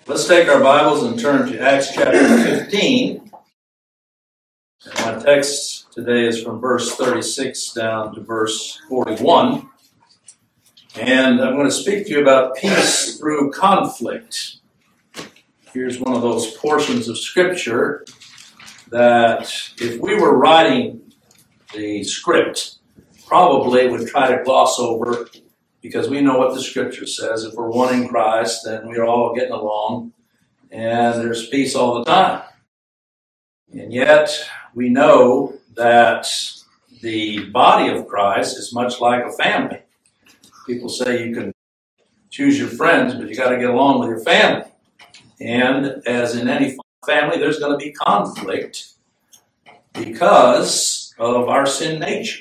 Let's take our Bibles and turn to Acts chapter 15. And my text today is from verse 36 down to verse 41. And I'm going to speak to you about peace through conflict. Here's one of those portions of Scripture that if we were writing the script, probably would try to gloss over, because we know what the Scripture says. If we're one in Christ, then we're all getting along, and there's peace all the time. And yet, we know that the body of Christ is much like a family. People say you can choose your friends, but you got to get along with your family. And as in any family, there's going to be conflict because of our sin nature.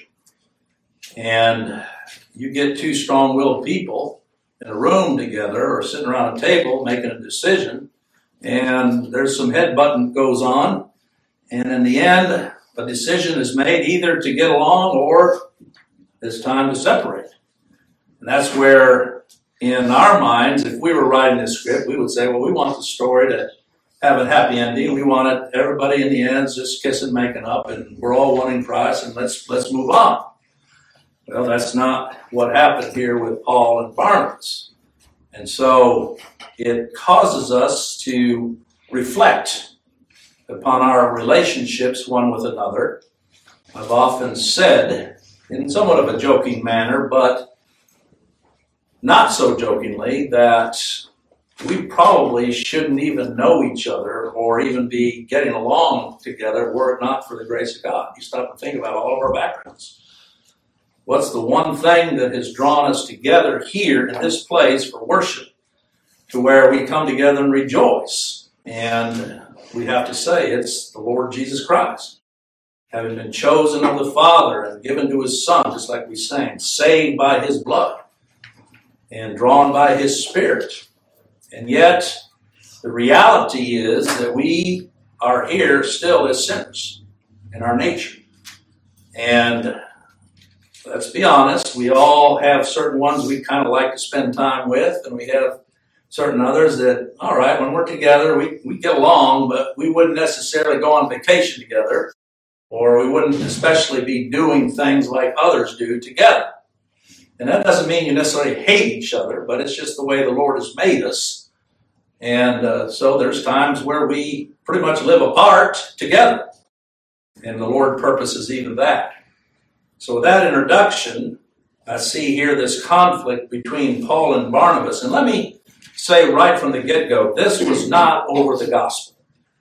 And you get two strong-willed people in a room together or sitting around a table making a decision, and there's some headbutting goes on, and in the end, a decision is made either to get along or it's time to separate. And that's where, in our minds, if we were writing this script, we would say, well, we want the story to have a happy ending. We want it, everybody in the end just kissing, making up, and we're all one in Christ, and let's move on. Well, that's not what happened here with Paul and Barnabas. And so it causes us to reflect upon our relationships one with another. I've often said, in somewhat of a joking manner, but not so jokingly, that we probably shouldn't even know each other or even be getting along together were it not for the grace of God. You stop and think about all of our backgrounds. What's the one thing that has drawn us together here in this place for worship, to where we come together and rejoice? And we have to say it's the Lord Jesus Christ. Having been chosen of the Father and given to His Son, just like we sang, saved by His blood and drawn by His Spirit. And yet, the reality is that we are here still as sinners in our nature. And let's be honest, we all have certain ones we kind of like to spend time with, and we have certain others that, all right, when we're together, we get along, but we wouldn't necessarily go on vacation together, or we wouldn't especially be doing things like others do together. And that doesn't mean you necessarily hate each other, but it's just the way the Lord has made us. And so there's times where we pretty much live apart together, and the Lord purposes even that. So with that introduction, I see here this conflict between Paul and Barnabas. And let me say right from the get-go, this was not over the gospel.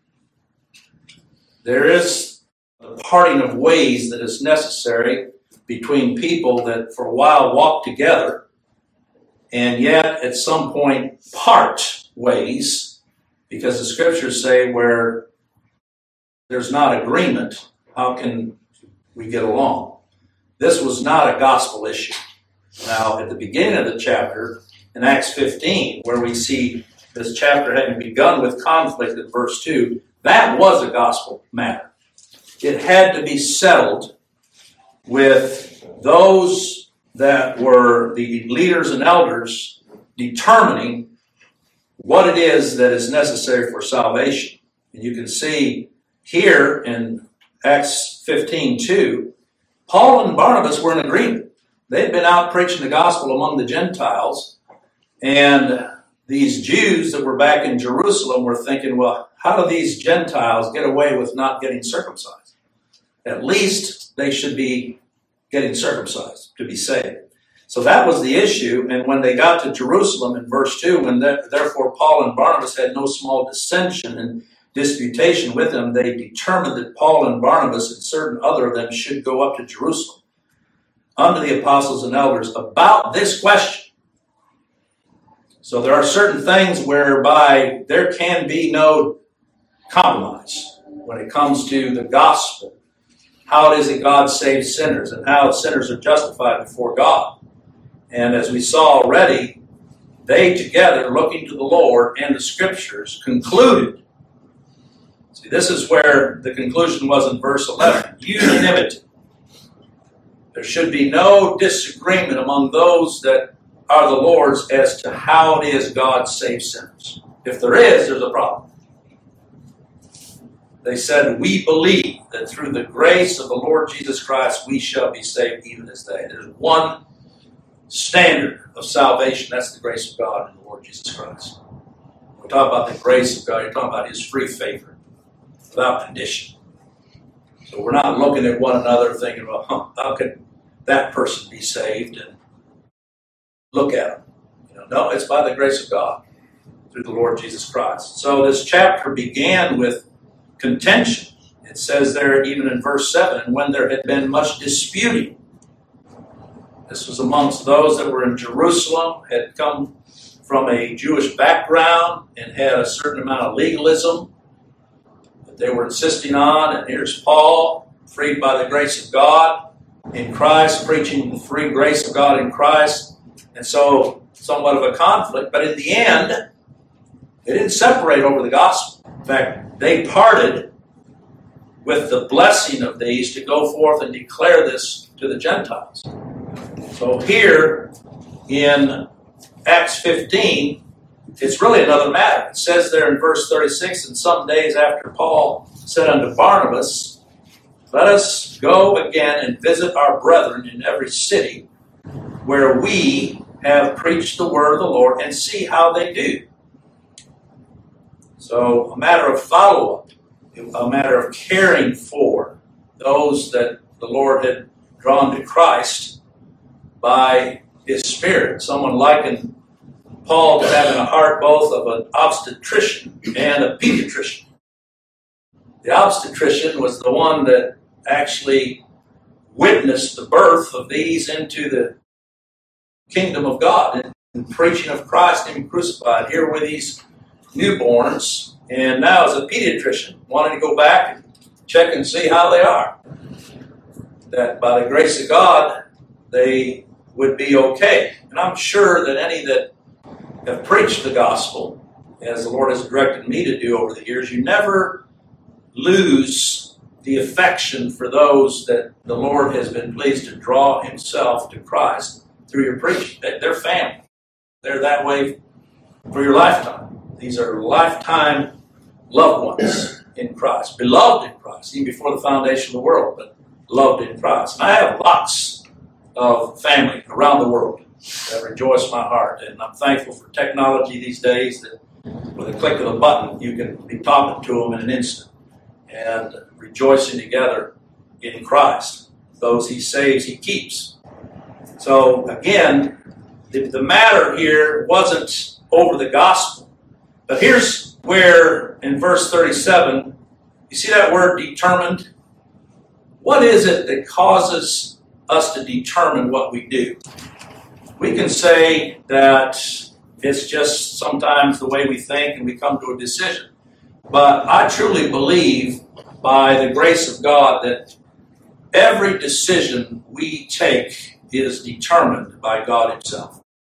There is a parting of ways that is necessary between people that for a while walk together and yet at some point part ways, because the Scriptures say where there's not agreement, how can we get along? This was not a gospel issue. Now, at the beginning of the chapter, in Acts 15, where we see this chapter having begun with conflict in verse 2, that was a gospel matter. It had to be settled with those that were the leaders and elders determining what it is that is necessary for salvation. And you can see here in Acts 15:2, Paul and Barnabas were in agreement. They'd been out preaching the gospel among the Gentiles, and these Jews that were back in Jerusalem were thinking, well, how do these Gentiles get away with not getting circumcised? At least they should be getting circumcised to be saved. So that was the issue, and when they got to Jerusalem in verse 2, when therefore Paul and Barnabas had no small dissension and disputation with them, they determined that Paul and Barnabas and certain other of them should go up to Jerusalem unto the apostles and elders about this question. So there are certain things whereby there can be no compromise when it comes to the gospel. How it is that God saves sinners and how sinners are justified before God. And as we saw already, they together, looking to the Lord and the Scriptures, concluded. See, this is where the conclusion was in verse 11. Unanimity. There should be no disagreement among those that are the Lord's as to how it is God saves sinners. If there is, there's a problem. They said, we believe that through the grace of the Lord Jesus Christ, we shall be saved even as they. There's one standard of salvation. That's the grace of God in the Lord Jesus Christ. When we talk about the grace of God, you're talking about His free favor, without condition. So we're not looking at one another thinking, well, how could that person be saved? And look at them. No, it's by the grace of God through the Lord Jesus Christ. So this chapter began with contention. It says there, even in verse 7, and when there had been much disputing. This was amongst those that were in Jerusalem, had come from a Jewish background, and had a certain amount of legalism that they were insisting on. And here's Paul, freed by the grace of God in Christ, preaching the free grace of God in Christ. And so, somewhat of a conflict. But in the end, they didn't separate over the gospel. In fact, they parted with the blessing of these to go forth and declare this to the Gentiles. So here in Acts 15, it's really another matter. It says there in verse 36, and some days after Paul said unto Barnabas, let us go again and visit our brethren in every city where we have preached the word of the Lord and see how they do. So a matter of follow-up, a matter of caring for those that the Lord had drawn to Christ by His Spirit. Someone likened Paul to having a heart both of an obstetrician and a pediatrician. The obstetrician was the one that actually witnessed the birth of these into the kingdom of God and preaching of Christ and Him crucified. Here were these newborns, and now as a pediatrician, wanting to go back and check and see how they are. That by the grace of God, they would be okay. And I'm sure that any that have preached the gospel, as the Lord has directed me to do over the years, you never lose the affection for those that the Lord has been pleased to draw Himself to Christ through your preaching. They're family. They're that way for your lifetime. These are lifetime loved ones in Christ, beloved in Christ, even before the foundation of the world, but loved in Christ. And I have lots of family around the world that rejoice my heart. And I'm thankful for technology these days that with a click of a button, you can be talking to them in an instant and rejoicing together in Christ. Those He saves, He keeps. So again, the matter here wasn't over the gospel. But here's where, in verse 37, you see that word determined? What is it that causes us to determine what we do? We can say that it's just sometimes the way we think and we come to a decision. But I truly believe, by the grace of God, that every decision we take is determined by God Himself.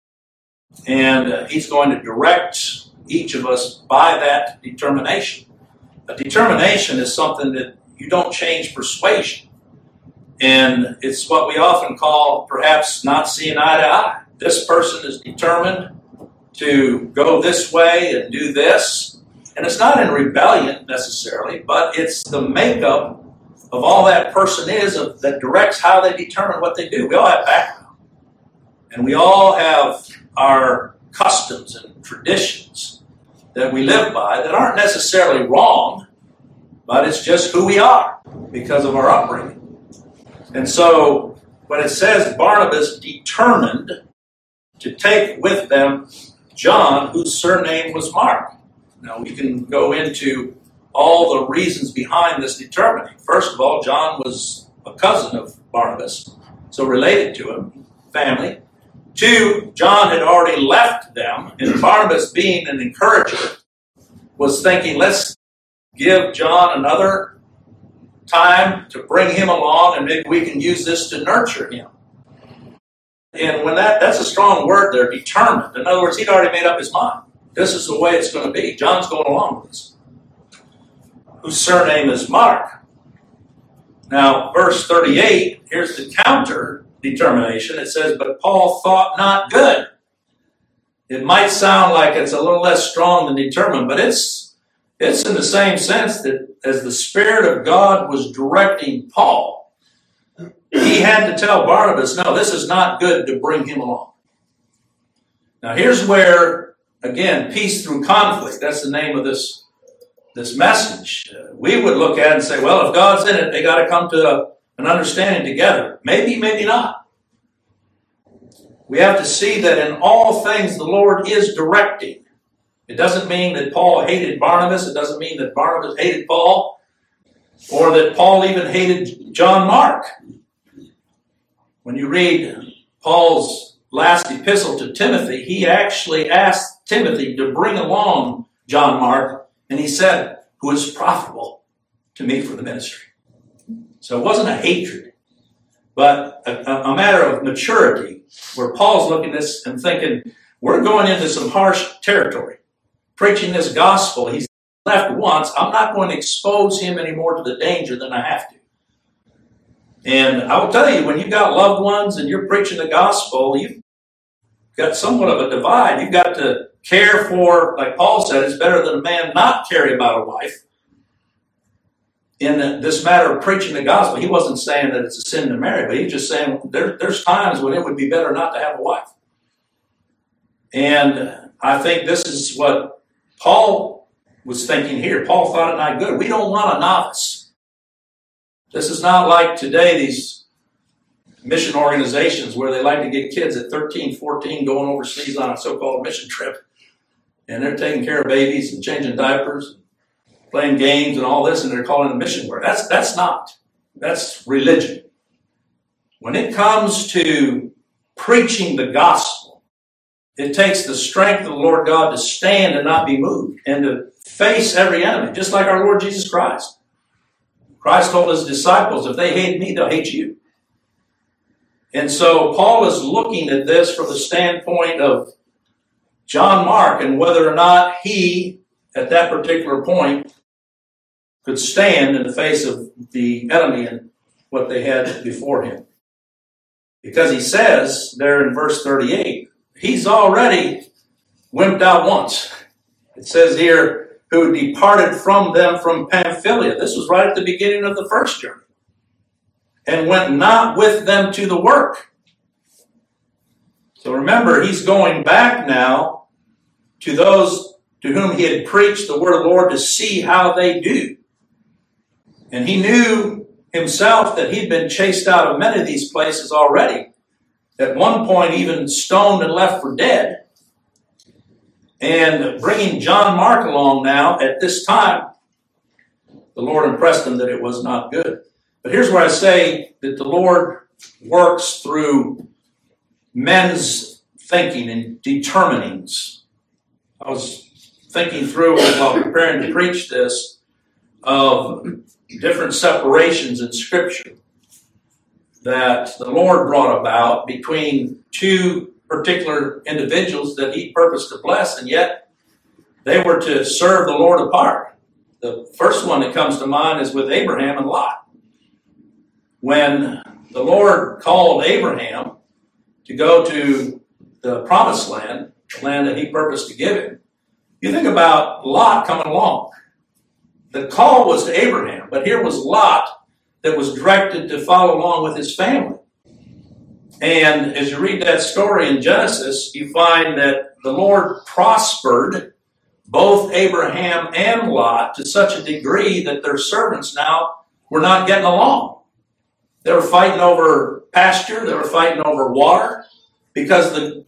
And He's going to direct each of us by that determination. A determination is something that you don't change persuasion. And it's what we often call perhaps not seeing eye to eye. This person is determined to go this way and do this. And it's not in rebellion necessarily, but it's the makeup of all that person is that directs how they determine what they do. We all have background. And we all have our customs and traditions that we live by that aren't necessarily wrong, but it's just who we are because of our upbringing. And so when it says Barnabas determined to take with them John, whose surname was Mark. Now we can go into all the reasons behind this determining. First of all, John was a cousin of Barnabas, so related to him, family. 2, John had already left them, and Barnabas, being an encourager, was thinking, let's give John another time to bring him along, and maybe we can use this to nurture him. And when that's a strong word there, determined. In other words, he'd already made up his mind. This is the way it's going to be. John's going along with this. Whose surname is Mark. Now, verse 38, here's the counter determination. It says, but Paul thought not good. It might sound like it's a little less strong than determined, but it's in the same sense that as the Spirit of God was directing Paul, he had to tell Barnabas, no, this is not good to bring him along. Now here's where, again, peace through conflict, that's the name of this message. We would look at it and say, well, if God's in it, they got to come to an understanding together. Maybe, maybe not. We have to see that in all things the Lord is directing. It doesn't mean that Paul hated Barnabas. It doesn't mean that Barnabas hated Paul, or that Paul even hated John Mark. When you read Paul's last epistle to Timothy, he actually asked Timothy to bring along John Mark, and he said, who is profitable to me for the ministry. So it wasn't a hatred, but a matter of maturity, where Paul's looking at this and thinking, we're going into some harsh territory. Preaching this gospel, he's left once. I'm not going to expose him any more to the danger than I have to. And I will tell you, when you've got loved ones and you're preaching the gospel, you've got somewhat of a divide. You've got to care for, like Paul said, it's better than a man not care about a wife. In this matter of preaching the gospel, he wasn't saying that it's a sin to marry, but he's just saying there's times when it would be better not to have a wife. And I think this is what Paul was thinking here. Paul thought it not good. We don't want a novice. This is not like today, these mission organizations where they like to get kids at 13, 14 going overseas on a so-called mission trip. And they're taking care of babies and changing diapers, playing games and all this, and they're calling it mission work. That's not. That's religion. When it comes to preaching the gospel, it takes the strength of the Lord God to stand and not be moved and to face every enemy, just like our Lord Jesus Christ. Christ told his disciples, if they hate me, they'll hate you. And so Paul is looking at this from the standpoint of John Mark and whether or not he, at that particular point, could stand in the face of the enemy and what they had before him. Because he says there in verse 38, he's already wimped out once. It says here, who departed from them from Pamphylia. This was right at the beginning of the first journey. And went not with them to the work. So remember, he's going back now to those to whom he had preached the word of the Lord to see how they do. And he knew himself that he'd been chased out of many of these places already. At one point, even stoned and left for dead. And bringing John Mark along now, at this time, the Lord impressed him that it was not good. But here's where I say that the Lord works through men's thinking and determinings. I was thinking through, while preparing to preach this, of different separations in Scripture that the Lord brought about between two particular individuals that he purposed to bless, and yet they were to serve the Lord apart. The first one that comes to mind is with Abraham and Lot. When the Lord called Abraham to go to the promised land, the land that he purposed to give him, you think about Lot coming along. The call was to Abraham, but here was Lot that was directed to follow along with his family. And as you read that story in Genesis, you find that the Lord prospered both Abraham and Lot to such a degree that their servants now were not getting along. They were fighting over pasture. They were fighting over water because the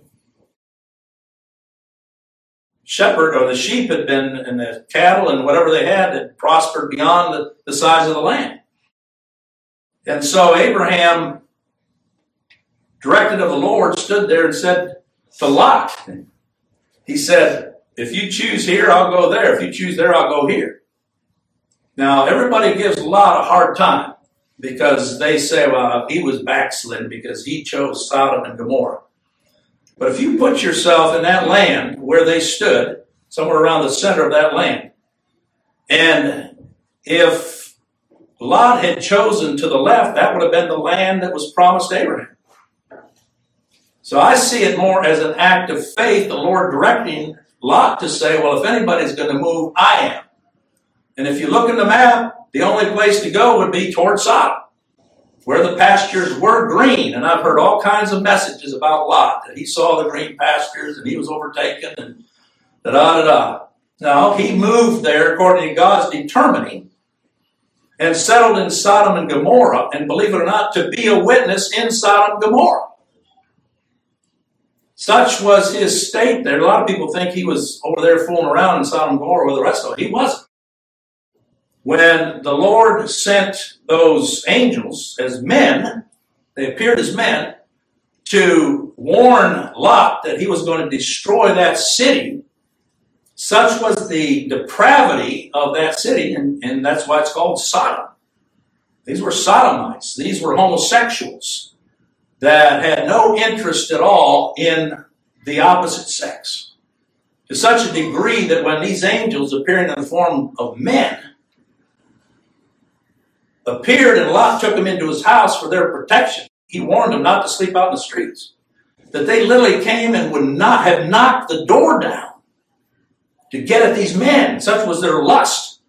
shepherd or the sheep had been, and the cattle and whatever they had prospered beyond the size of the land. And so Abraham, directed of the Lord, stood there and said to Lot, he said, if you choose here, I'll go there. If you choose there, I'll go here. Now, everybody gives Lot a hard time because they say, well, he was backslidden because he chose Sodom and Gomorrah. But if you put yourself in that land where they stood, somewhere around the center of that land, and if Lot had chosen to the left, that would have been the land that was promised Abraham. So I see it more as an act of faith, the Lord directing Lot to say, well, if anybody's going to move, I am. And if you look in the map, the only place to go would be toward Sodom, where the pastures were green. And I've heard all kinds of messages about Lot, that he saw the green pastures and he was overtaken and da-da-da-da. No, he moved there according to God's determining and settled in Sodom and Gomorrah, and believe it or not, to be a witness in Sodom and Gomorrah. Such was his state there. A lot of people think he was over there fooling around in Sodom and Gomorrah with the rest of it. He wasn't. When the Lord sent those angels as men, they appeared as men, to warn Lot that he was going to destroy that city, such was the depravity of that city, and that's why it's called Sodom. These were sodomites. These were homosexuals that had no interest at all in the opposite sex. To such a degree that when these angels, appearing in the form of men, appeared and Lot took them into his house for their protection, he warned them not to sleep out in the streets. That they literally came and would not have knocked the door down to get at these men. Such was their lust.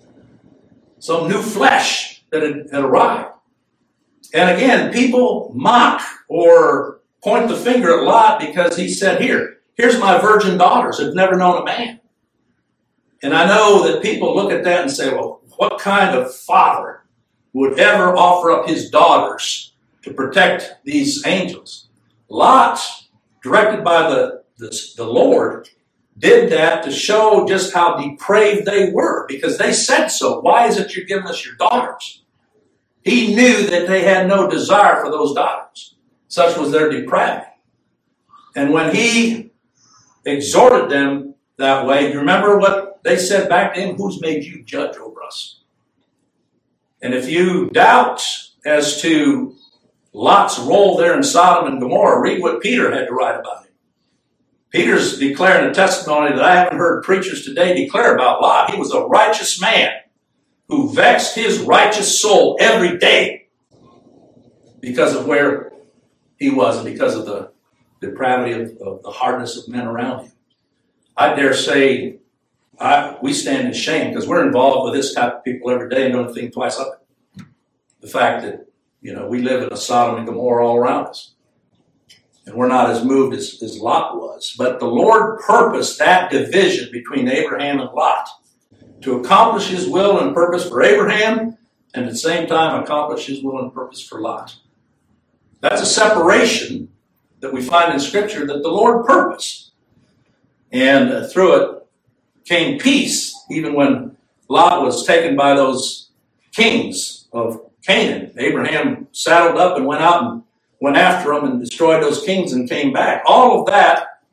Some new flesh that had arrived. And again, people mock or point the finger at Lot because he said, here's my virgin daughters who've never known a man. And I know that people look at that and say, well, what kind of father would ever offer up his daughters to protect these angels? Lot, directed by the Lord, did that to show just how depraved they were, because they said so. Why is it you're giving us your daughters? He knew that they had no desire for those daughters. Such was their depravity. And when he exhorted them that way, you remember what they said back to him? Who's made you judge over us? And if you doubt as to Lot's role there in Sodom and Gomorrah, read what Peter had to write about him. Peter's declaring a testimony that I haven't heard preachers today declare about Lot. He was a righteous man who vexed his righteous soul every day because of where he was and because of the depravity of the hardness of men around him. I dare say we stand in shame because we're involved with this type of people every day and don't think twice of it. The fact that, we live in a Sodom and Gomorrah all around us. And we're not as moved as Lot was. But the Lord purposed that division between Abraham and Lot to accomplish his will and purpose for Abraham, and at the same time accomplish his will and purpose for Lot. That's a separation that we find in Scripture that the Lord purposed. And through it came peace, even when Lot was taken by those kings of Canaan. Abraham saddled up and went out and went after them and destroyed those kings and came back. All of that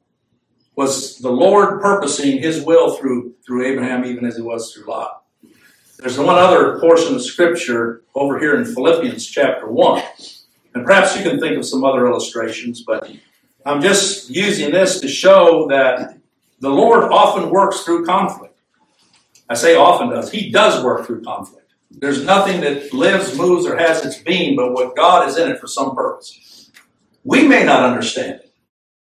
was the Lord purposing his will through Abraham, even as it was through Lot. There's one other portion of Scripture over here in Philippians chapter 1. And perhaps you can think of some other illustrations, but I'm just using this to show that the Lord often works through conflict. I say often does. He does work through conflict. There's nothing that lives, moves, or has its being but what God is in it for some purpose. We may not understand it.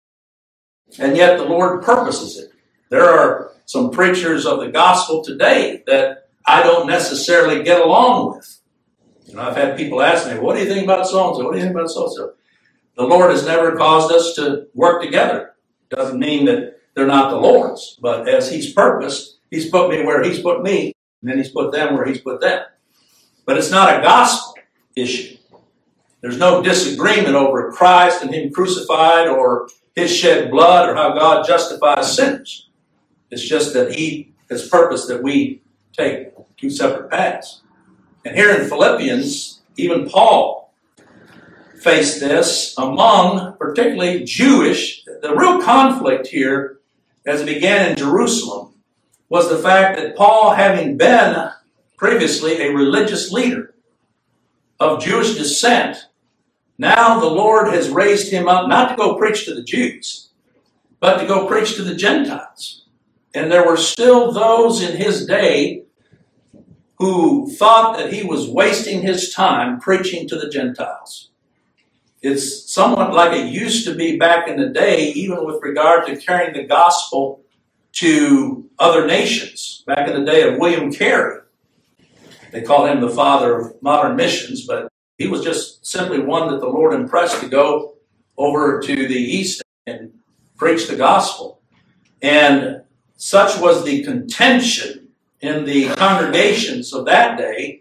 And yet the Lord purposes it. There are some preachers of the gospel today that I don't necessarily get along with. I've had people ask me, what do you think about so-and-so? What do you think about so-and-so? The Lord has never caused us to work together. Doesn't mean that they're not the Lord's. But as He's purposed, He's put me where He's put me, and then He's put them where He's put them. But it's not a gospel issue. There's no disagreement over Christ and Him crucified or His shed blood or how God justifies sinners. It's just that He has purposed that we take two separate paths. And here in Philippians, even Paul faced this among particularly Jewish. The real conflict here, as it began in Jerusalem, was the fact that Paul, having been previously a religious leader of Jewish descent, now the Lord has raised him up not to go preach to the Jews, but to go preach to the Gentiles. And there were still those in his day who thought that he was wasting his time preaching to the Gentiles. it's somewhat like it used to be back in the day, even with regard to carrying the gospel to other nations. Back in the day of William Carey, they called him the father of modern missions, but he was just simply one that the Lord impressed to go over to the east and preach the gospel. And such was the contention in the congregations of that day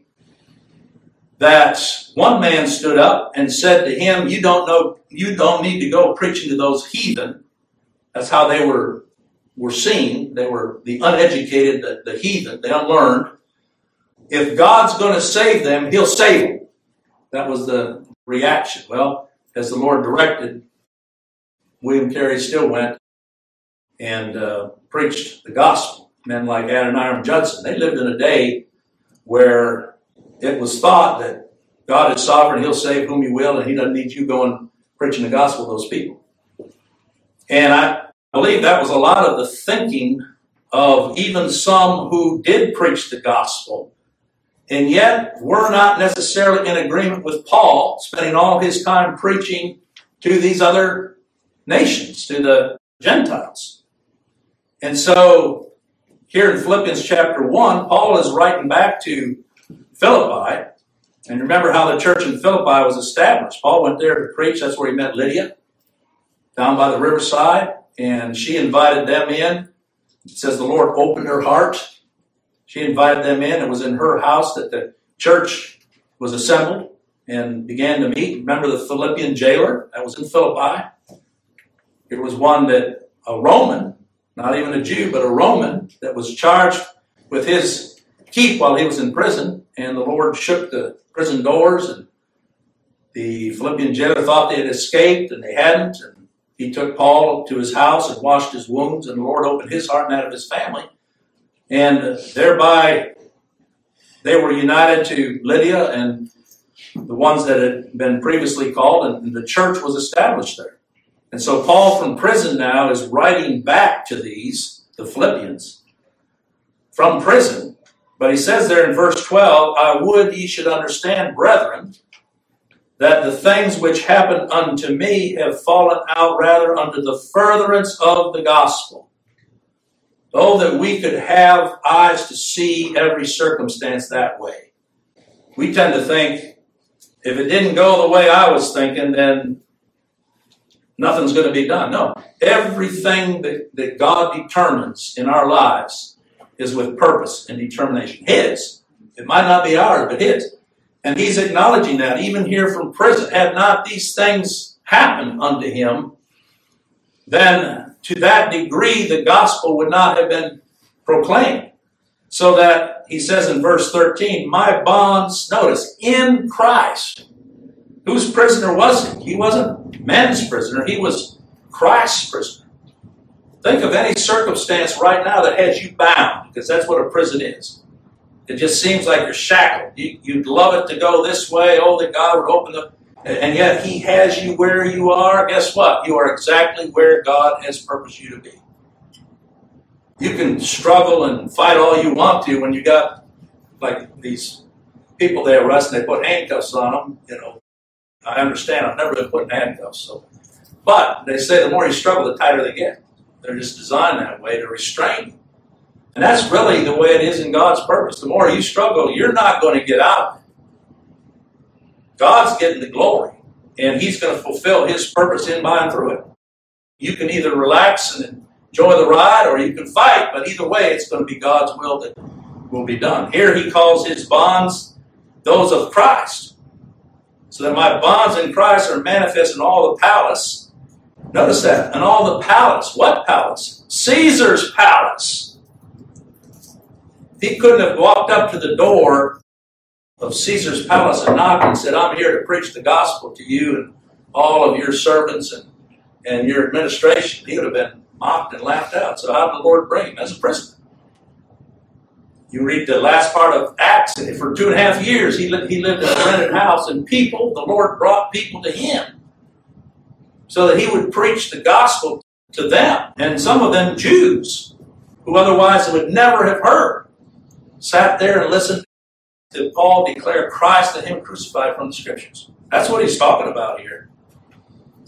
that one man stood up and said to him, you don't need to go preaching to those heathen. That's how they were seen. They were the uneducated, the heathen, the unlearned. If God's going to save them, he'll save them. That was the reaction. Well, as the Lord directed, William Carey still went and preached the gospel. Men like Adoniram Judson, they lived in a day where it was thought that God is sovereign, he'll save whom he will, and he doesn't need you going preaching the gospel to those people. And I believe that was a lot of the thinking of even some who did preach the gospel, and yet were not necessarily in agreement with Paul, spending all his time preaching to these other nations, to the Gentiles. And so, here in Philippians chapter 1, Paul is writing back to Philippi. And remember how the church in Philippi was established. Paul went there to preach. That's where he met Lydia, down by the riverside. And she invited them in. It says the Lord opened her heart. She invited them in. It was in her house that the church was assembled and began to meet. Remember the Philippian jailer? That was in Philippi. It was one that a Roman, not even a Jew, but a Roman, that was charged with his keep while he was in prison. And the Lord shook the prison doors, and the Philippian jailer thought they had escaped, and they hadn't. And he took Paul to his house and washed his wounds, and the Lord opened his heart and that of his family. And thereby, they were united to Lydia and the ones that had been previously called, and the church was established there. And so Paul from prison now is writing back to the Philippians, from prison. But he says there in verse 12, I would ye should understand, brethren, that the things which happened unto me have fallen out rather unto the furtherance of the gospel. Oh, that we could have eyes to see every circumstance that way. We tend to think, if it didn't go the way I was thinking, then nothing's going to be done. No, everything that God determines in our lives is with purpose and determination. His. It might not be ours, but his. And he's acknowledging that even here from prison. Had not these things happened unto him, then to that degree the gospel would not have been proclaimed. So that he says in verse 13, my bonds, notice, in Christ. Whose prisoner was he? He wasn't man's prisoner. He was Christ's prisoner. Think of any circumstance right now that has you bound, because that's what a prison is. It just seems like you're shackled. You'd love it to go this way. Oh, that God would open the... And yet he has you where you are. Guess what? You are exactly where God has purposed you to be. You can struggle and fight all you want to when you got, like, these people they arrest and they put handcuffs on them. You know, I understand. I've never been put in handcuffs. So. But they say the more you struggle, the tighter they get. They're just designed that way to restrain you. And that's really the way it is in God's purpose. The more you struggle, you're not going to get out of it. God's getting the glory. And he's going to fulfill his purpose in, by, and through it. You can either relax and enjoy the ride, or you can fight. But either way, it's going to be God's will that will be done. Here he calls his bonds those of Christ. So that my bonds in Christ are manifest in all the palace. Notice that. And all the palace. What palace? Caesar's palace. He couldn't have walked up to the door of Caesar's palace and knocked and said, I'm here to preach the gospel to you and all of your servants and your administration. He would have been mocked and laughed out. So how did the Lord bring him? As a prisoner. You read the last part of Acts, and for 2.5 years he lived in a rented house, and the Lord brought people to him so that he would preach the gospel to them. And some of them Jews, who otherwise would never have heard, sat there and listened to Paul declare Christ and him crucified from the Scriptures. That's what he's talking about here.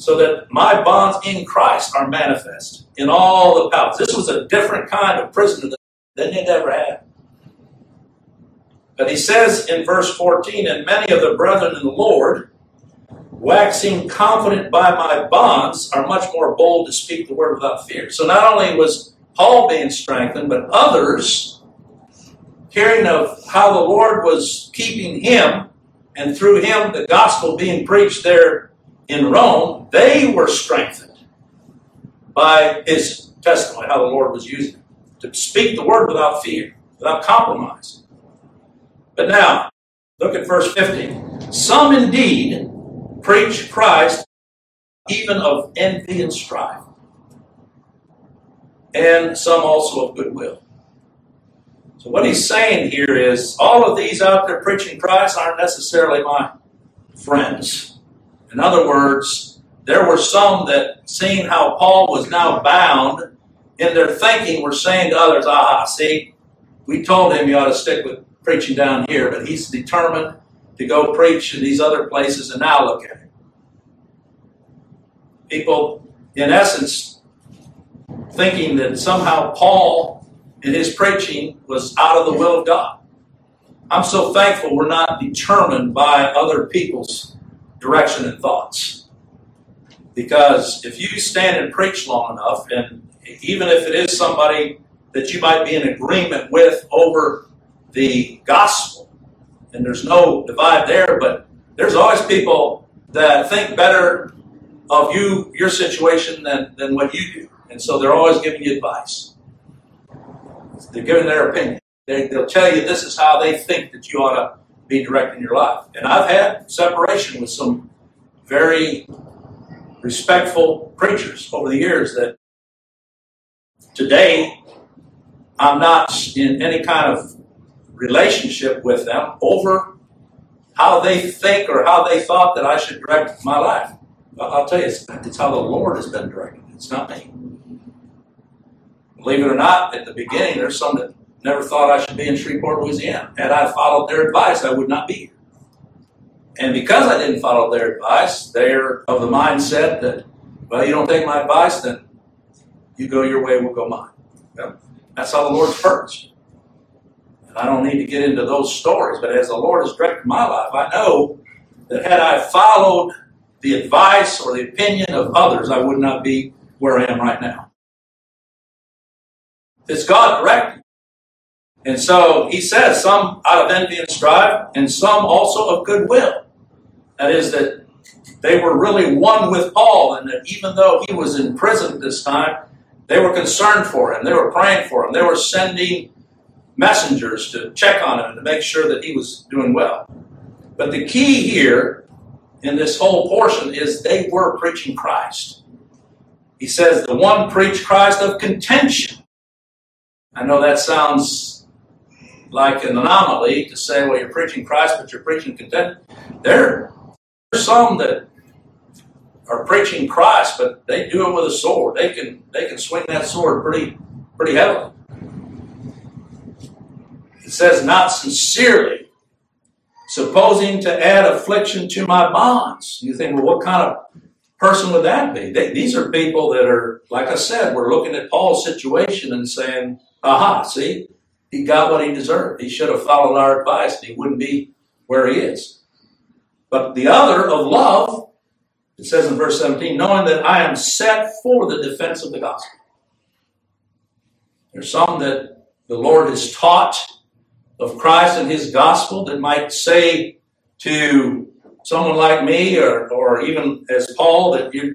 so that my bonds in Christ are manifest in all the powers. This was a different kind of prisoner than they'd ever had. But he says in verse 14, and many of the brethren in the Lord, waxing confident by my bonds, are much more bold to speak the word without fear. So not only was Paul being strengthened, but others, hearing of how the Lord was keeping him, and through him the gospel being preached there in Rome, they were strengthened by his testimony, how the Lord was using him to speak the word without fear, without compromise. But now, look at verse 15. Some indeed preach Christ even of envy and strife, and some also of goodwill. So what he's saying here is, all of these out there preaching Christ aren't necessarily my friends. In other words, there were some that, seeing how Paul was now bound, in their thinking were saying to others, see, we told him you ought to stick with preaching down here, but he's determined to go preach in these other places, and now look at him. People, in essence, thinking that somehow Paul in his preaching was out of the will of God. I'm so thankful we're not determined by other people's direction and thoughts. Because if you stand and preach long enough, and even if it is somebody that you might be in agreement with over the gospel, and there's no divide there, but there's always people that think better of your situation than what you do. And so they're always giving you advice. They're giving their opinion. They'll tell you this is how they think that you ought to be directing your life. And I've had separation with some very respectful preachers over the years that today I'm not in any kind of relationship with them over how they think or how they thought that I should direct my life. I'll tell you, it's how the Lord has been directed. It's not me. Believe it or not, at the beginning, there's some that never thought I should be in Shreveport, Louisiana. Had I followed their advice, I would not be here. And because I didn't follow their advice, they're of the mindset that, well, you don't take my advice, then you go your way, we'll go mine. Well, that's how the Lord's purposed. And I don't need to get into those stories, but as the Lord has directed my life, I know that had I followed the advice or the opinion of others, I would not be where I am right now. It's God directing. And so he says, some out of envy and strife, and some also of goodwill. That is, that they were really one with Paul, and that even though he was in prison at this time, they were concerned for him. They were praying for him. They were sending messengers to check on him and to make sure that he was doing well. But the key here in this whole portion is they were preaching Christ. He says the one preached Christ of contention. I know that sounds like an anomaly to say, well, you're preaching Christ, but you're preaching contention. There are some that are preaching Christ, but they do it with a sword. They can swing that sword pretty heavily. It says, not sincerely, supposing to add affliction to my bonds. You think, well, what kind of person would that be? These are people that are, like I said, we're looking at Paul's situation and saying, see, he got what he deserved. He should have followed our advice and he wouldn't be where he is. But the other of love, it says in verse 17, knowing that I am set for the defense of the gospel. There's some that the Lord has taught of Christ and his gospel that might say to someone like me or even as Paul that you're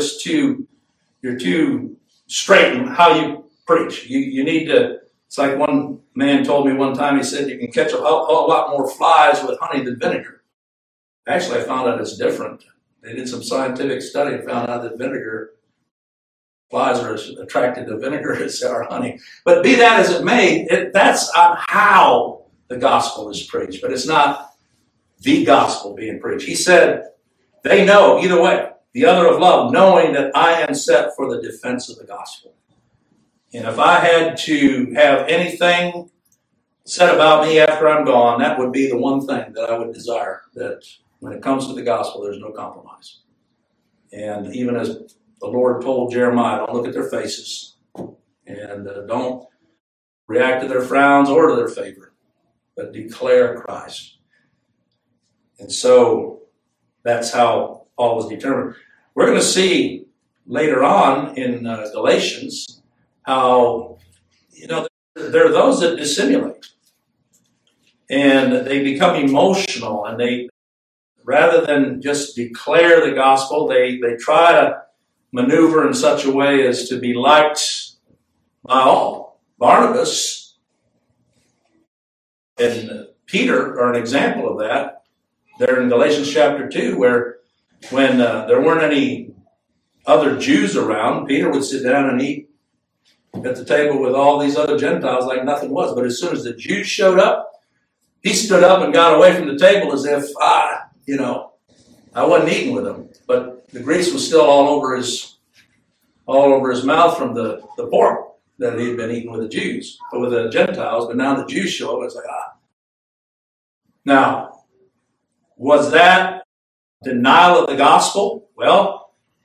too straight in how you preach. You need to, it's like one man told me one time, he said you can catch a lot more flies with honey than vinegar. Actually, I found out it's different. They did some scientific study and found out that flies are as attracted to vinegar as they are honey. But be that as it may, that's how the gospel is preached. But it's not the gospel being preached. He said, they know either way, the other of love, knowing that I am set for the defense of the gospel. And if I had to have anything said about me after I'm gone, that would be the one thing that I would desire, that when it comes to the gospel, there's no compromise. And even as the Lord told Jeremiah, don't look at their faces and don't react to their frowns or to their favor, but declare Christ. And so that's how Paul was determined. We're going to see later on in Galatians how, there are those that dissimulate and they become emotional, and they, rather than just declare the gospel, they try to maneuver in such a way as to be liked by all. Barnabas and Peter are an example of that. They're in Galatians chapter 2, where when there weren't any other Jews around, Peter would sit down and eat at the table with all these other Gentiles like nothing was. But as soon as the Jews showed up, he stood up and got away from the table as if, I wasn't eating with them. But the grease was still all over his mouth from the pork that he had been eating with the Jews, or with the Gentiles. But now the Jews show up, it's like, Now, was that denial of the gospel? Well,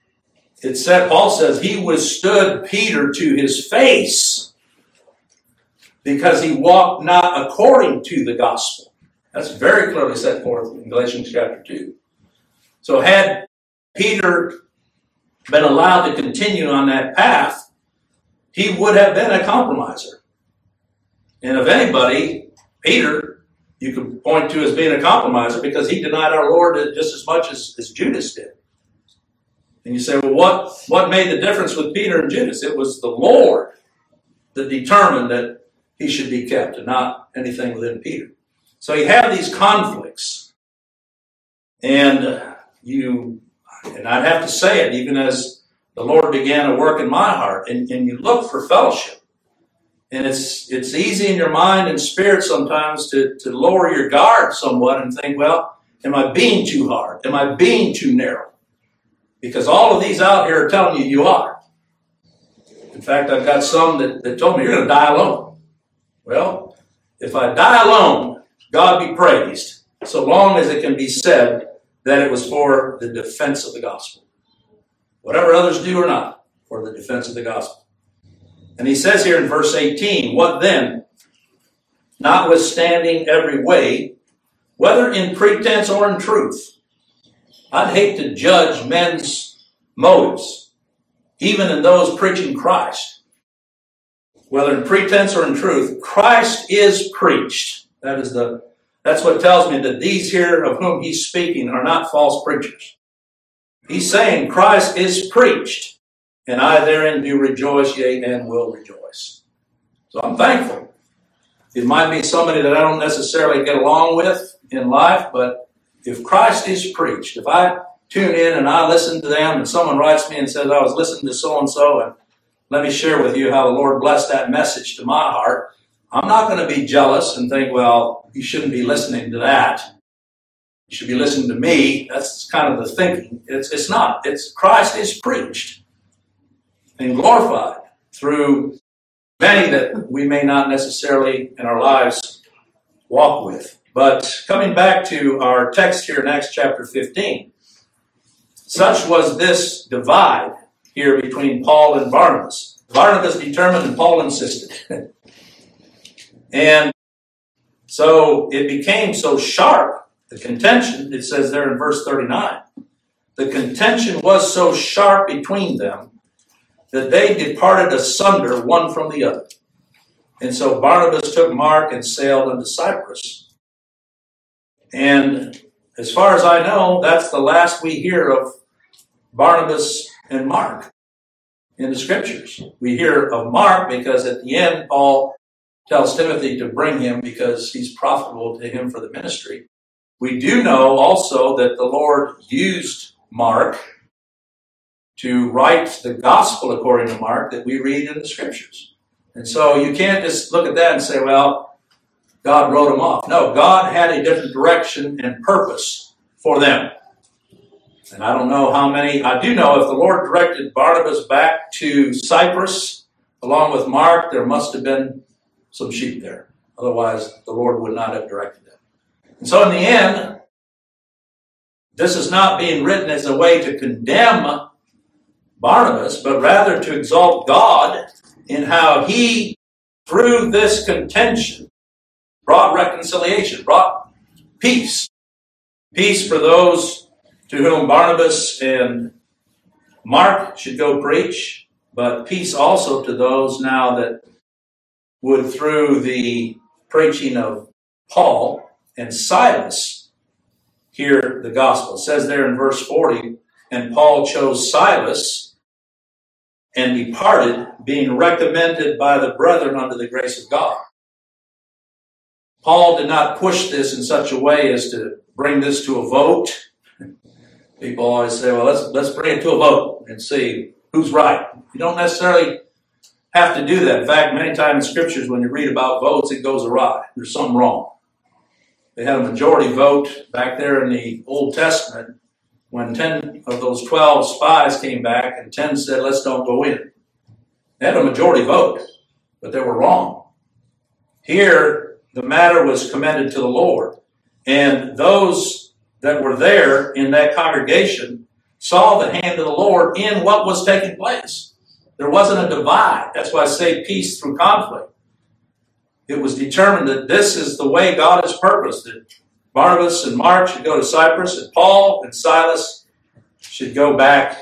Paul says he withstood Peter to his face because he walked not according to the gospel. That's very clearly set forth in Galatians chapter 2. So had Peter been allowed to continue on that path, he would have been a compromiser. And if anybody, Peter, you could point to as being a compromiser, because he denied our Lord just as much as Judas did. And you say, well, what made the difference with Peter and Judas? It was the Lord that determined that he should be kept, and not anything within Peter. So you have these conflicts. And I'd have to say it, even as the Lord began to work in my heart, and you look for fellowship. And it's easy in your mind and spirit sometimes to lower your guard somewhat and think, well, am I being too hard? Am I being too narrow? Because all of these out here are telling you are. In fact, I've got some that told me, you're going to die alone. Well, if I die alone, God be praised, so long as it can be said that it was for the defense of the gospel. Whatever others do or not, for the defense of the gospel. And he says here in verse 18, what then? Notwithstanding every way, whether in pretense or in truth. I'd hate to judge men's motives, even in those preaching Christ. Whether in pretense or in truth, Christ is preached. That's what tells me that these here of whom he's speaking are not false preachers. He's saying Christ is preached, and I therein do rejoice, yea, and will rejoice. So I'm thankful. It might be somebody that I don't necessarily get along with in life, but if Christ is preached, if I tune in and I listen to them and someone writes me and says, I was listening to so-and-so and let me share with you how the Lord blessed that message to my heart, I'm not going to be jealous and think, well, you shouldn't be listening to that. You should be listening to me. That's kind of the thinking. It's not. It's Christ is preached and glorified through many that we may not necessarily in our lives walk with. But coming back to our text here in Acts chapter 15, such was this divide here between Paul and Barnabas. Barnabas determined and Paul insisted. And so it became so sharp, the contention, it says there in verse 39, the contention was so sharp between them that they departed asunder one from the other. And so Barnabas took Mark and sailed unto Cyprus. And as far as I know, that's the last we hear of Barnabas and Mark in the scriptures. We hear of Mark because at the end, Paul tells Timothy to bring him because he's profitable to him for the ministry. We do know also that the Lord used Mark to write the gospel according to Mark that we read in the scriptures. And so you can't just look at that and say, well, God wrote them off. No, God had a different direction and purpose for them. And I don't know how many. I do know if the Lord directed Barnabas back to Cyprus along with Mark, there must have been some sheep there. Otherwise, the Lord would not have directed them. And so in the end, this is not being written as a way to condemn Barnabas, but rather to exalt God in how he, through this contention, brought reconciliation, brought peace. Peace for those to whom Barnabas and Mark should go preach, but peace also to those now that would, through the preaching of Paul and Silas, hear the gospel. It says there in verse 40, and Paul chose Silas and departed, being recommended by the brethren unto the grace of God. Paul did not push this in such a way as to bring this to a vote. People always say, well, let's bring it to a vote and see who's right. You don't necessarily have to do that. In fact, many times in scriptures, when you read about votes, it goes awry. There's something wrong. They had a majority vote back there in the Old Testament when 10 of those 12 spies came back and 10 said, let's don't go in. They had a majority vote, but they were wrong. Here, the matter was commended to the Lord. And those that were there in that congregation saw the hand of the Lord in what was taking place. There wasn't a divide. That's why I say peace through conflict. It was determined that this is the way God has purposed it. Barnabas and Mark should go to Cyprus, and Paul and Silas should go back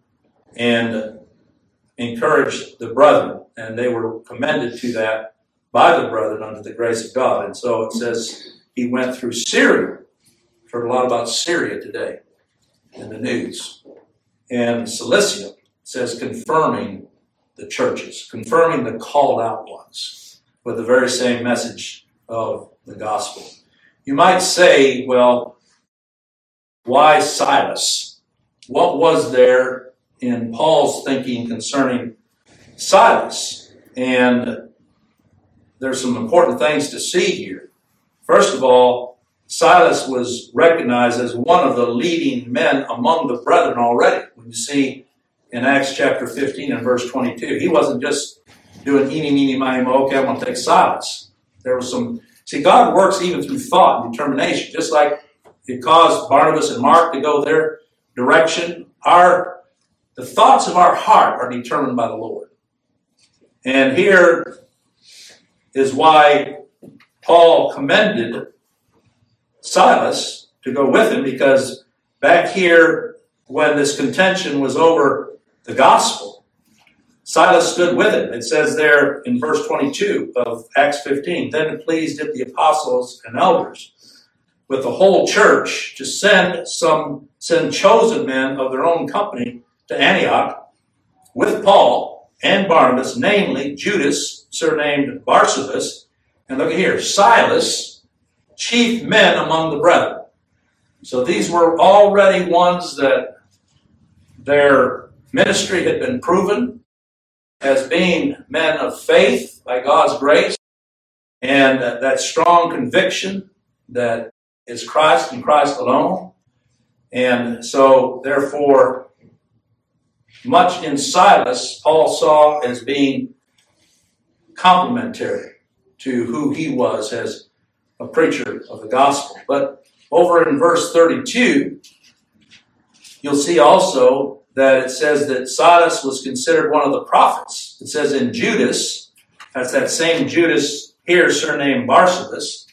and encourage the brethren. And they were commended to that by the brethren under the grace of God. And so it says he went through Syria. I've heard a lot about Syria today in the news. And Cilicia says confirming the churches, confirming the called out ones with the very same message of the gospel. You might say, well, why Silas? What was there in Paul's thinking concerning Silas? And there's some important things to see here. First of all, Silas was recognized as one of the leading men among the brethren already. When you see in Acts chapter 15 and verse 22, he wasn't just doing eeny, meeny, miny, mo, okay, I'm going to take Silas. There was some, see, God works even through thought and determination, just like it caused Barnabas and Mark to go their direction. The thoughts of our heart are determined by the Lord. And here is why Paul commended Silas to go with him, because back here, when this contention was over the gospel, Silas stood with him. It says there in verse 22 of Acts 15, then it pleased the apostles and elders with the whole church to send chosen men of their own company to Antioch with Paul and Barnabas, namely Judas, surnamed Barsabas, and look at here, Silas, chief men among the brethren. So these were already ones that their ministry had been proven as being men of faith by God's grace, and that strong conviction that is Christ and Christ alone. And so, therefore, much in Silas, Paul saw as being complementary to who he was as a preacher of the gospel. But over in verse 32, you'll see also that it says that Silas was considered one of the prophets. It says in Judas, that's that same Judas here, surnamed Barsabas,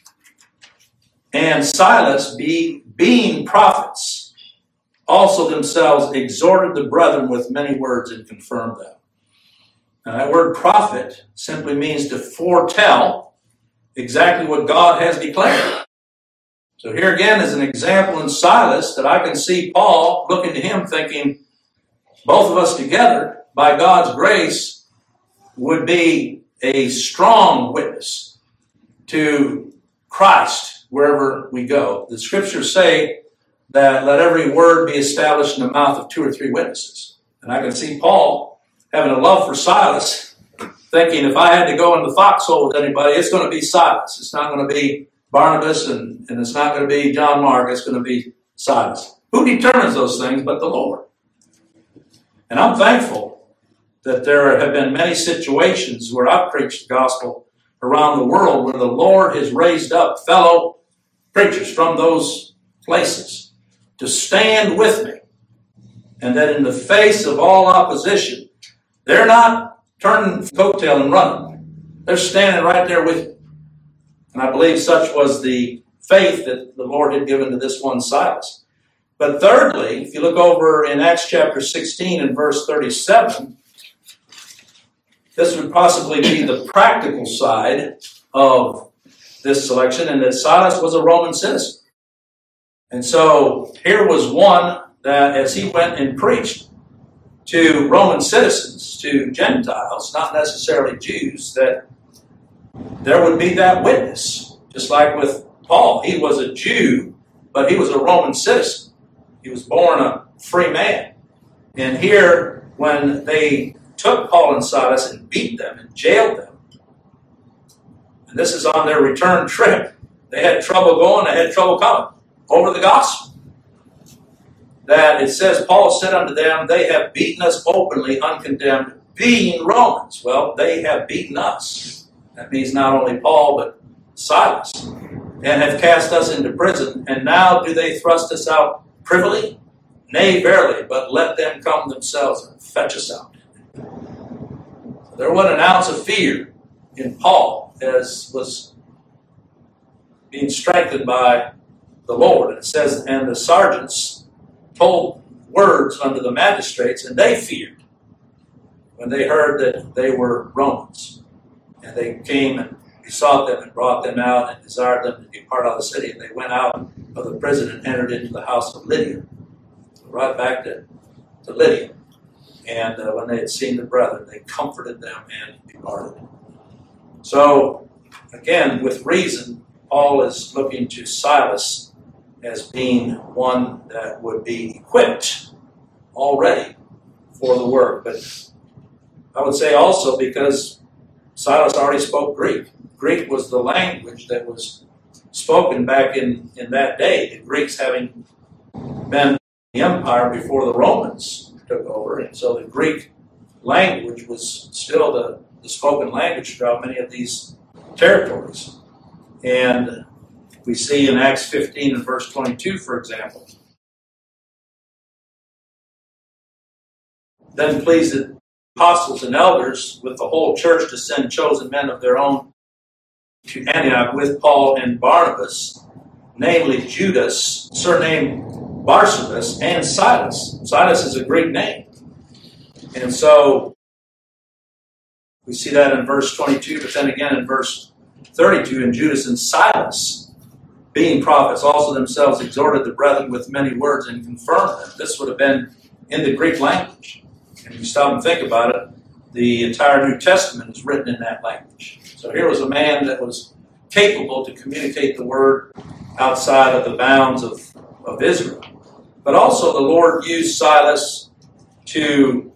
and Silas, being prophets, also themselves exhorted the brethren with many words and confirmed them. Now, that word prophet simply means to foretell exactly what God has declared. So here again is an example in Silas that I can see Paul looking to him thinking, both of us together, by God's grace, would be a strong witness to Christ wherever we go. The scriptures say that let every word be established in the mouth of 2 or 3 witnesses. And I can see Paul having a love for Silas, thinking if I had to go in the foxhole with anybody, it's going to be Silas. It's not going to be Barnabas, and it's not going to be John Mark. It's going to be Silas. Who determines those things but the Lord? And I'm thankful that there have been many situations where I've preached the gospel around the world where the Lord has raised up fellow preachers from those places to stand with me. And that in the face of all opposition, they're not turning coattail and running. They're standing right there with you. And I believe such was the faith that the Lord had given to this one Silas. But thirdly, if you look over in Acts chapter 16 and verse 37, this would possibly be the practical side of this selection, and that Silas was a Roman citizen. And so here was one that as he went and preached to Roman citizens, to Gentiles, not necessarily Jews, that there would be that witness. Just like with Paul, he was a Jew, but he was a Roman citizen. He was born a free man. And here, when they took Paul and Silas and beat them and jailed them, and this is on their return trip, they had trouble going, they had trouble coming over the gospel. That it says, Paul said unto them, they have beaten us openly, uncondemned, being Romans. Well, they have beaten us. That means not only Paul, but Silas. And have cast us into prison. And now do they thrust us out privily? Nay, verily, but let them come themselves and fetch us out. There wasn't an ounce of fear in Paul, as was being strengthened by the Lord. And it says, and the sergeants told words unto the magistrates, and they feared when they heard that they were Romans. And they came and besought them and brought them out and desired them to depart out of the city. And they went out of the prison and entered into the house of Lydia. So right back to Lydia. And when they had seen the brethren, they comforted them and departed. So, again, with reason, Paul is looking to Silas as being one that would be equipped already for the work. But I would say also because Silas already spoke Greek. Greek was the language that was spoken back in that day. The Greeks having been the empire before the Romans took over. And so the Greek language was still the spoken language throughout many of these territories. And we see in Acts 15 and verse 22, for example, then pleased the apostles and elders with the whole church to send chosen men of their own to Antioch with Paul and Barnabas, namely Judas, surnamed Barsabas, and Silas. Silas is a Greek name. And so we see that in verse 22, but then again in verse 32, and Judas and Silas, being prophets, also themselves exhorted the brethren with many words and confirmed them. This would have been in the Greek language. And if you stop and think about it, the entire New Testament is written in that language. So here was a man that was capable to communicate the word outside of the bounds of Israel. But also the Lord used Silas to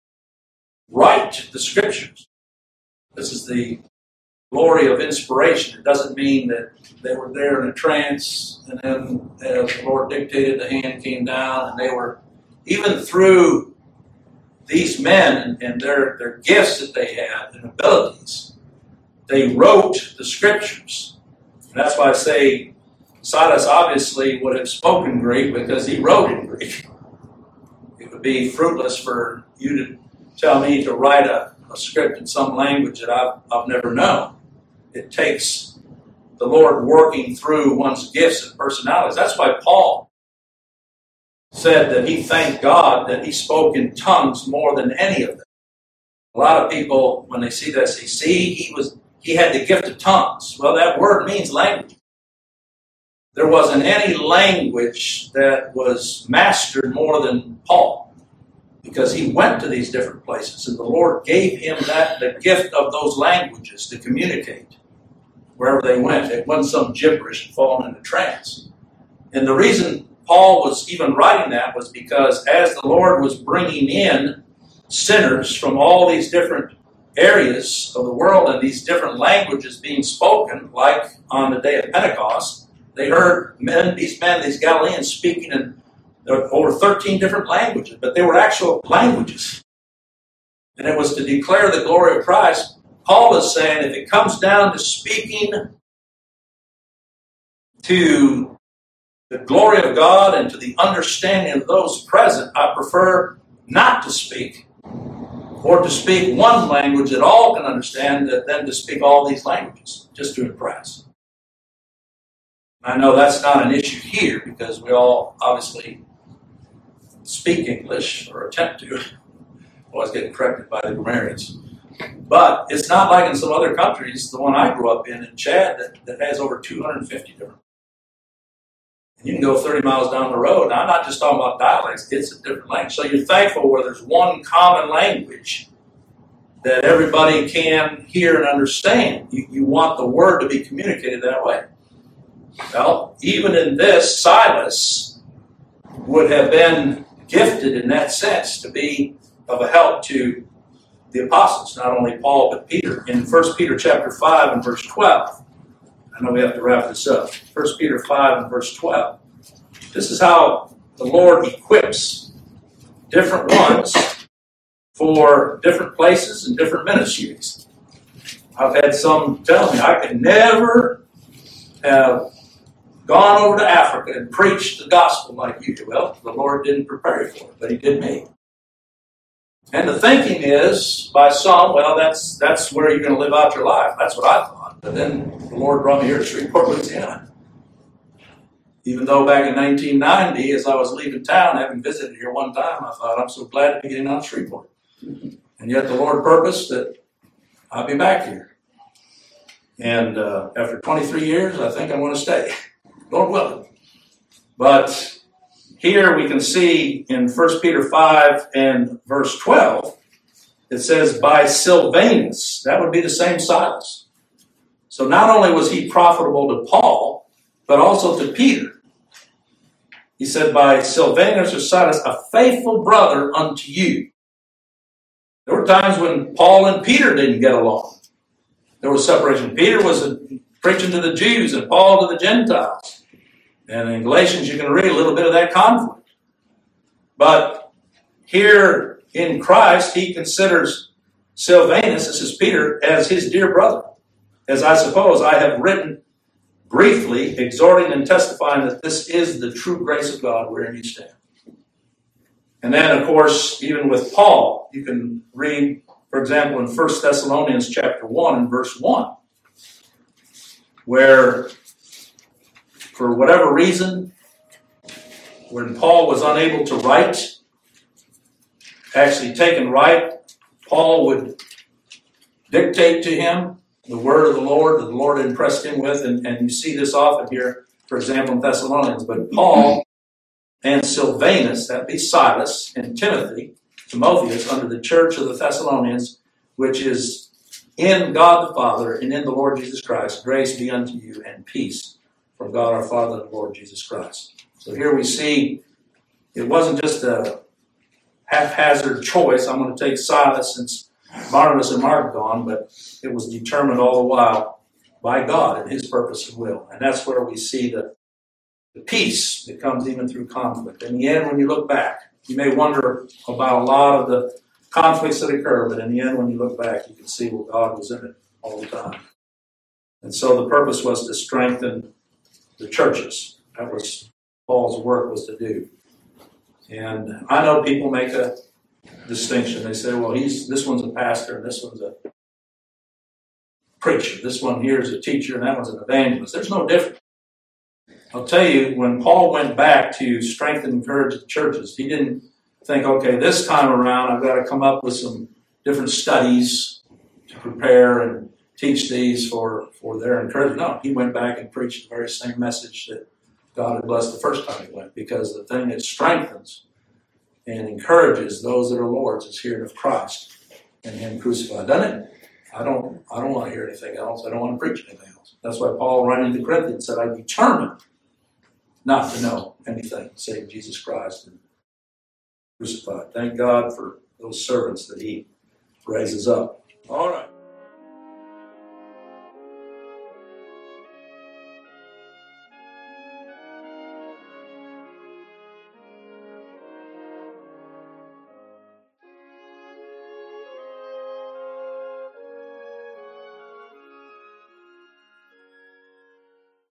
write the scriptures. This is the glory of inspiration. It doesn't mean that they were there in a trance and then as the Lord dictated, the hand came down and they were, even through these men and their gifts that they had and abilities, they wrote the scriptures. And that's why I say Silas obviously would have spoken Greek because he wrote in Greek. It would be fruitless for you to tell me to write a script in some language that I've never known. It takes the Lord working through one's gifts and personalities. That's why Paul said that he thanked God that he spoke in tongues more than any of them. A lot of people, when they see this, they see he had the gift of tongues. Well, that word means language. There wasn't any language that was mastered more than Paul, because he went to these different places, and the Lord gave him the gift of those languages to communicate wherever they went. It wasn't some gibberish and falling into trance. And the reason Paul was even writing that was because as the Lord was bringing in sinners from all these different areas of the world and these different languages being spoken, like on the day of Pentecost, they heard these Galileans speaking in over 13 different languages, but they were actual languages. And it was to declare the glory of Christ. Paul is saying if it comes down to speaking to the glory of God and to the understanding of those present, I prefer not to speak, or to speak one language that all can understand than to speak all these languages, just to impress. I know that's not an issue here because we all obviously speak English or attempt to. Always getting corrected by the grammarians. But it's not like in some other countries, the one I grew up in Chad, that has over 250 different. And you can go 30 miles down the road. Now, I'm not just talking about dialects, it's a different language. So you're thankful where there's one common language that everybody can hear and understand. You want the word to be communicated that way. Well, even in this, Silas would have been gifted in that sense to be of a help to the apostles, not only Paul but Peter. In 1 Peter chapter 5 and verse 12, I know we have to wrap this up. 1 Peter 5 and verse 12. This is how the Lord equips different ones for different places and different ministries. I've had some tell me, I could never have gone over to Africa and preached the gospel like you do. Well, the Lord didn't prepare you for it, but He did me. And the thinking is, by some, well, that's where you're going to live out your life. That's what I thought. But then the Lord brought me here to Shreveport, Louisiana. Even though back in 1990, as I was leaving town, having visited here one time, I thought, I'm so glad to be getting out of Shreveport. And yet the Lord purposed that I'll be back here. And after 23 years, I think I want to stay. Lord willing. But here we can see in 1 Peter 5 and verse 12, it says, by Silvanus. That would be the same Silas. So not only was he profitable to Paul, but also to Peter. He said, by Silvanus or Silas, a faithful brother unto you. There were times when Paul and Peter didn't get along. There was separation. Peter was preaching to the Jews and Paul to the Gentiles. And in Galatians, you can read a little bit of that conflict. But here in Christ, he considers Silvanus, this is Peter, as his dear brother. As I suppose I have written briefly, exhorting and testifying that this is the true grace of God wherein you stand. And then, of course, even with Paul, you can read, for example, in 1 Thessalonians chapter 1 and verse 1, where for whatever reason, when Paul was unable to write, actually take and write, Paul would dictate to him the word of the Lord that the Lord impressed him with, and you see this often here, for example, in Thessalonians. But Paul and Silvanus, that'd be Silas, and Timotheus, under the church of the Thessalonians, which is in God the Father and in the Lord Jesus Christ, grace be unto you and peace from God our Father and the Lord Jesus Christ. So here we see it wasn't just a haphazard choice. I'm going to take Silas since Barnabas and Mark are gone, but it was determined all the while by God and His purpose and will. And that's where we see the peace that comes even through conflict. In the end, when you look back, you may wonder about a lot of the conflicts that occur, but in the end, when you look back, you can see well, God was in it all the time. And so the purpose was to strengthen the churches. That was Paul's work was to do. And I know people make a distinction. They say, well, this one's a pastor and this one's a preacher. This one here is a teacher and that one's an evangelist. There's no difference. I'll tell you, when Paul went back to strengthen and encourage the churches, he didn't think, okay, this time around I've got to come up with some different studies to prepare and teach these for their encouragement. No, he went back and preached the very same message that God had blessed the first time he went, because the thing that strengthens and encourages those that are Lord's is hearing of Christ and Him crucified. Doesn't it? I don't want to hear anything else. I don't want to preach anything else. That's why Paul, writing to Corinthians, said, I determined not to know anything save Jesus Christ and crucified. Thank God for those servants that He raises up. All right.